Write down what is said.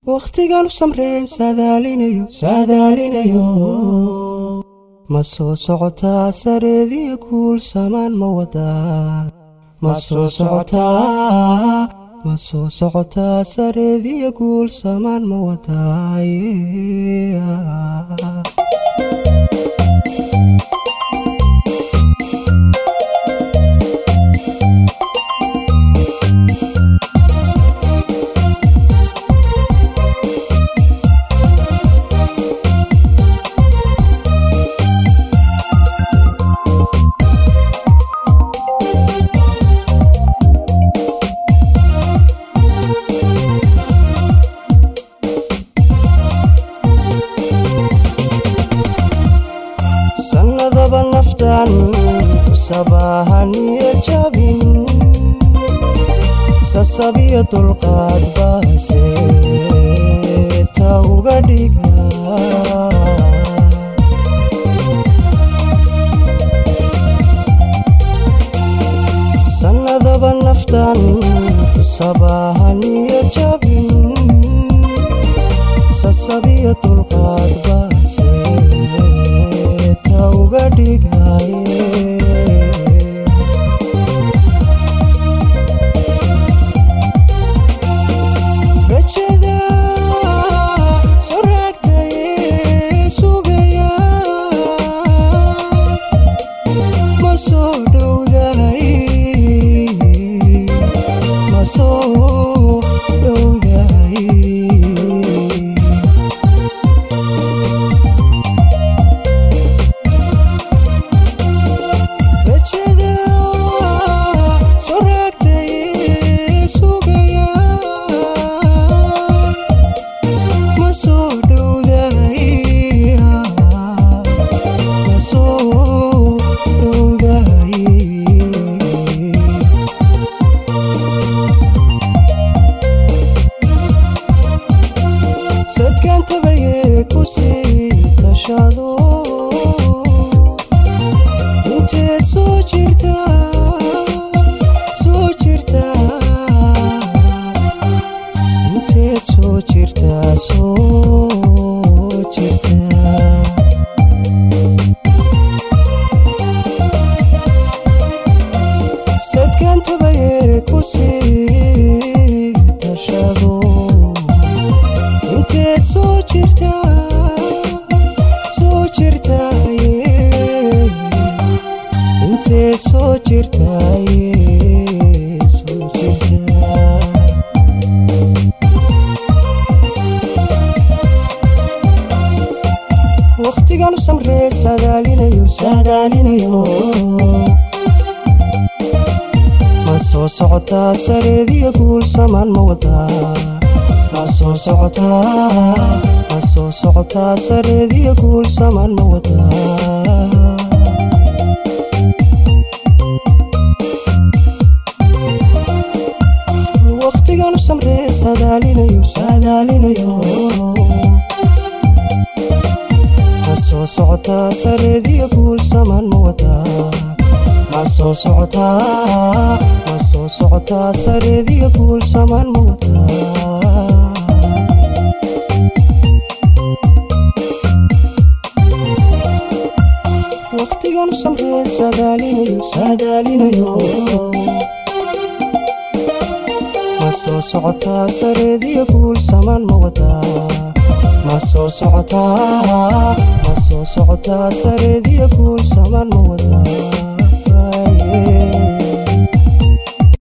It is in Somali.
waqtigan u samreen saadaalinayo ma soo socotaa sareediya guul samaan ma wadaa ma soo socotaa sareediya guul samaan ma wadaa sanadaba naftan sabahan iyo jabin sasabiya dulqaad baase ta uga dhiga sanadaba naftan sabahan iyo jabin sasabiya dulqaad baase uga dhigaye rajada soraagtaye sugaya ma soo dhowdahay ma soo dhowdahay sadkanta baye kusii tashado inteed soo jirtaa inteed soo jirtaa sadkanta baye kusii tashado inteed soo jirtaa inteed soo jirtaa waqtigan u samree saadaalinayo ma soo socotaa sareediya guul samaan ma wadaa ma soo socotaa sareediya guul samaan ma wadaa waqtigan u samree saadaalinayo ma soo socotaa sareediya guul samaan ma wadaa ma soo socotaa sareediya guul samaan ma wadaa waqtigan u samree saadaalinayo ma soo socotaa sareediya guul samaan ma wadaa ma soo socotaa sareediya guul samaan ma wadaa